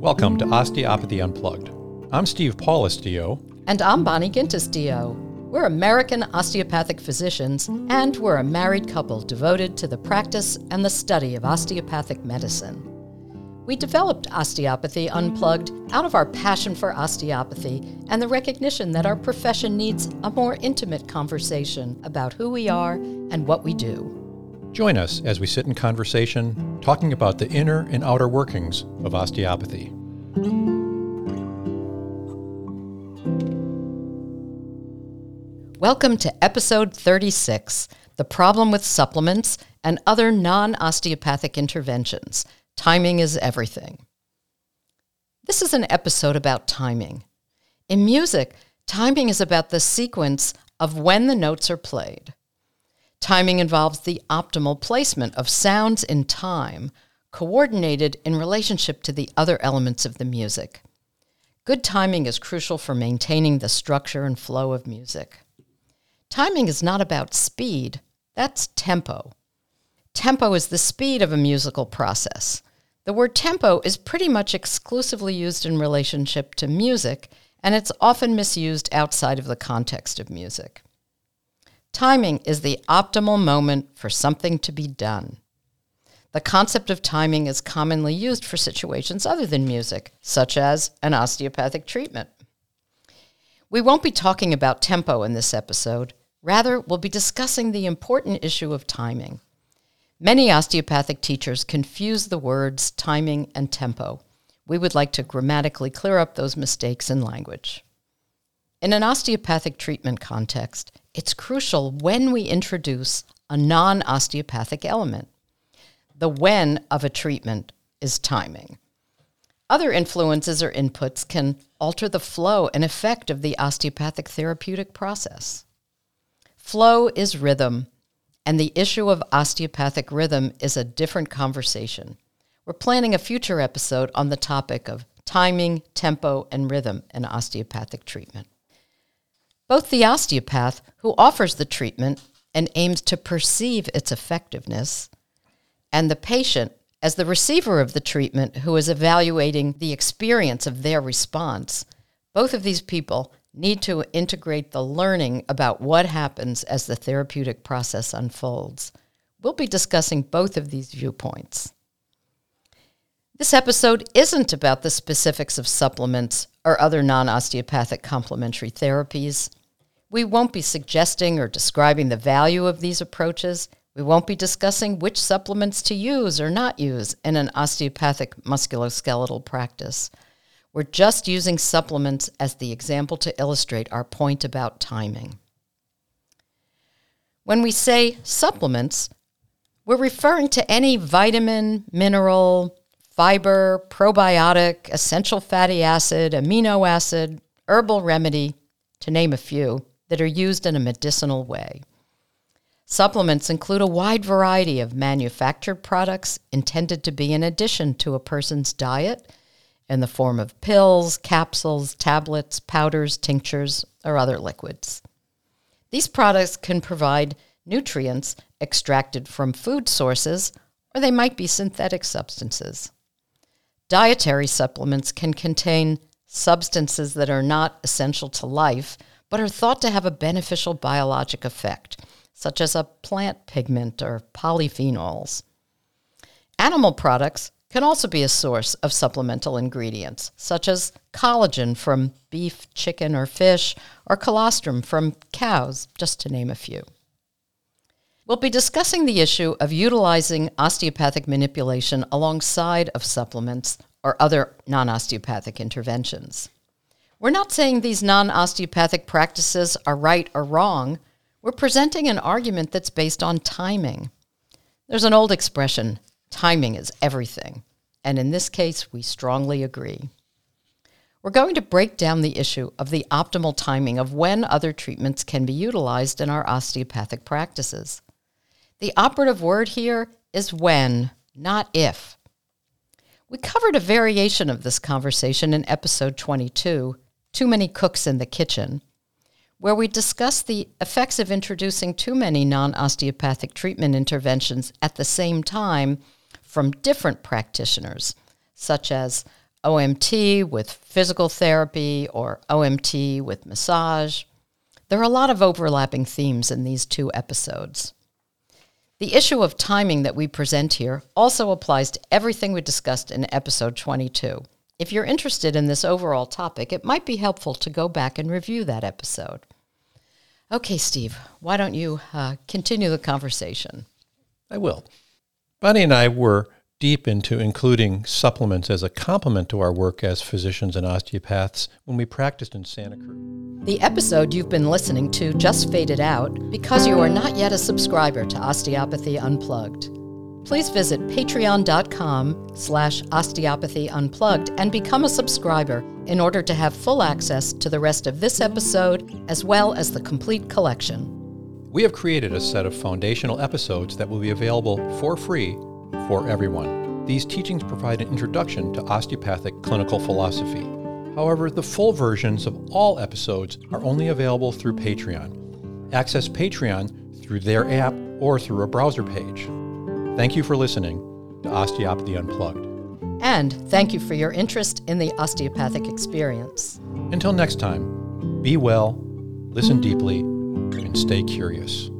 Welcome to Osteopathy Unplugged. I'm Steve Paulus, DO. And I'm Bonnie Gintis, DO. We're American osteopathic physicians, and we're a married couple devoted to the practice and the study of osteopathic medicine. We developed Osteopathy Unplugged out of our passion for osteopathy and the recognition that our profession needs a more intimate conversation about who we are and what we do. Join us as we sit in conversation, talking about the inner and outer workings of osteopathy. Welcome to episode 36, The Problem with Supplements and Other Non-Osteopathic Interventions. Timing is everything. This is an episode about timing. In music, timing is about the sequence of when the notes are played. Timing involves the optimal placement of sounds in time, coordinated in relationship to the other elements of the music. Good timing is crucial for maintaining the structure and flow of music. Timing is not about speed, that's tempo. Tempo is the speed of a musical process. The word tempo is pretty much exclusively used in relationship to music, and it's often misused outside of the context of music. Timing is the optimal moment for something to be done. The concept of timing is commonly used for situations other than music, such as an osteopathic treatment. We won't be talking about tempo in this episode. Rather, we'll be discussing the important issue of timing. Many osteopathic teachers confuse the words timing and tempo. We would like to grammatically clear up those mistakes in language. In an osteopathic treatment context, it's crucial when we introduce a non-osteopathic element. The when of a treatment is timing. Other influences or inputs can alter the flow and effect of the osteopathic therapeutic process. Flow is rhythm, and the issue of osteopathic rhythm is a different conversation. We're planning a future episode on the topic of timing, tempo, and rhythm in osteopathic treatment. Both the osteopath, who offers the treatment and aims to perceive its effectiveness, and the patient, as the receiver of the treatment who is evaluating the experience of their response, both of these people need to integrate the learning about what happens as the therapeutic process unfolds. We'll be discussing both of these viewpoints. This episode isn't about the specifics of supplements or other non-osteopathic complementary therapies. We won't be suggesting or describing the value of these approaches. We won't be discussing which supplements to use or not use in an osteopathic musculoskeletal practice. We're just using supplements as the example to illustrate our point about timing. When we say supplements, we're referring to any vitamin, mineral, fiber, probiotic, essential fatty acid, amino acid, herbal remedy, to name a few, that are used in a medicinal way. Supplements include a wide variety of manufactured products intended to be in addition to a person's diet in the form of pills, capsules, tablets, powders, tinctures, or other liquids. These products can provide nutrients extracted from food sources, or they might be synthetic substances. Dietary supplements can contain substances that are not essential to life, but are thought to have a beneficial biologic effect, such as a plant pigment or polyphenols. Animal products can also be a source of supplemental ingredients, such as collagen from beef, chicken, or fish, or colostrum from cows, just to name a few. We'll be discussing the issue of utilizing osteopathic manipulation alongside of supplements or other non-osteopathic interventions. We're not saying these non-osteopathic practices are right or wrong. We're presenting an argument that's based on timing. There's an old expression, timing is everything, and in this case, we strongly agree. We're going to break down the issue of the optimal timing of when other treatments can be utilized in our osteopathic practices. The operative word here is when, not if. We covered a variation of this conversation in episode 22, Too Many Cooks in the Kitchen, where we discussed the effects of introducing too many non-osteopathic treatment interventions at the same time from different practitioners, such as OMT with physical therapy or OMT with massage. There are a lot of overlapping themes in these two episodes. The issue of timing that we present here also applies to everything we discussed in episode 22. If you're interested in this overall topic, it might be helpful to go back and review that episode. Okay, Steve, why don't you continue the conversation? I will. Bonnie and I were deep into including supplements as a complement to our work as physicians and osteopaths when we practiced in Santa Cruz. The episode you've been listening to just faded out because you are not yet a subscriber to Osteopathy Unplugged. Please visit patreon.com/Osteopathy Unplugged and become a subscriber in order to have full access to the rest of this episode as well as the complete collection. We have created a set of foundational episodes that will be available for free for everyone. These teachings provide an introduction to osteopathic clinical philosophy. However, the full versions of all episodes are only available through Patreon. Access Patreon through their app or through a browser page. Thank you for listening to Osteopathy Unplugged. And thank you for your interest in the osteopathic experience. Until next time, be well, listen deeply, and stay curious.